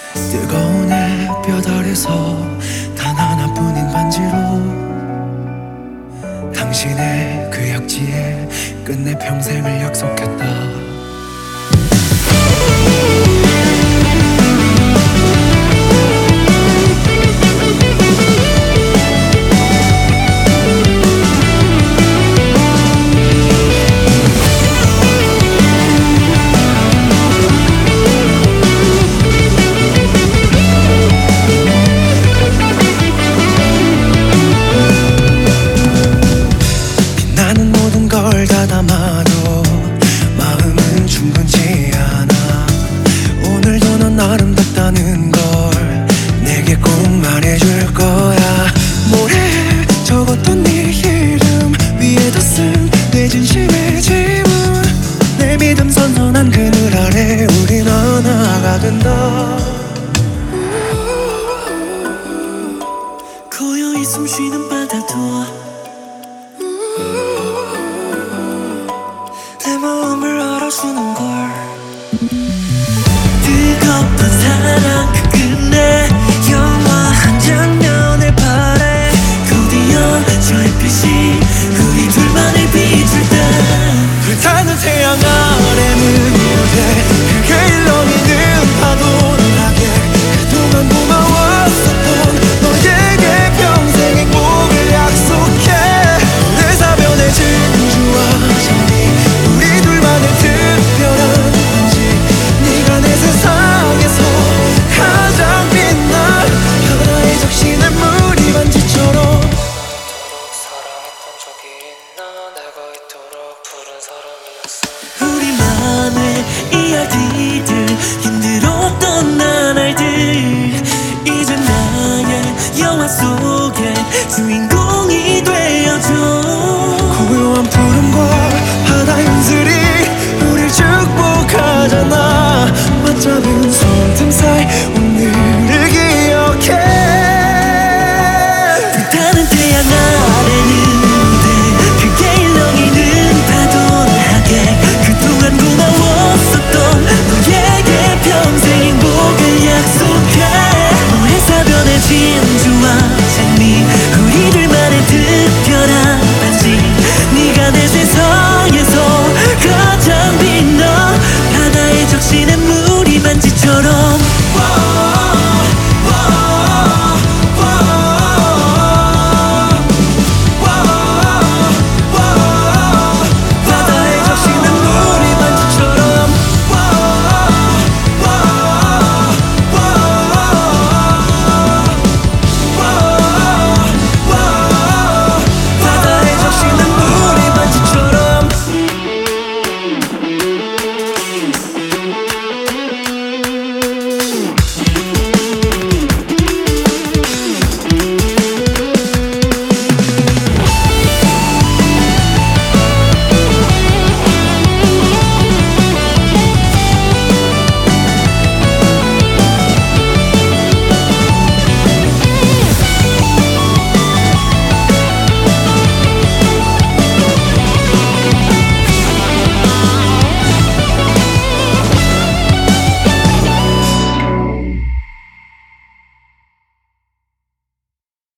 뜨거운 햇볕 아래서 단 하나뿐인 반지로 당신의 그 약지에 끝내 평생을 약속했다. 다 담아도 마음은 충분치 않아. 오늘도 넌 아름답다는 걸 내게 꼭 말해줄 거야. 모래에 적었던 네 이름 위에다 쓴 내 진심의 지문, 내 믿음 선선한 그늘 아래 우린 하나가 된다. 고요히 숨쉬는 바다도 내 마음을 알아주는 걸. 뜨겁던 사랑 그 끝에 영화 한 장면을 바래. 곧이어 저 햇빛이 우리 둘만을 비출 때 불타는 태양 아래는 무대, 그게 일렁이는 파도를 하게. 그동안 고마웠었던 너에게 평생 행복을 약속해. 내 사변의 진주와 정리, 우리 둘만의 특별한 반지. 네가 내 세상에서 가장 빛나 하나의 적신의 무늬 반지처럼. 사랑했던 적이 있나, 내가 이토록 푸른 사람이었어. 우리만의 이야기들, 힘들었던 나날들, 이제 나의 영화 속에 주인공이 되어줘. 고요한 푸른과 바다 윤슬이 우릴 축복하잖아. 맞잡은 손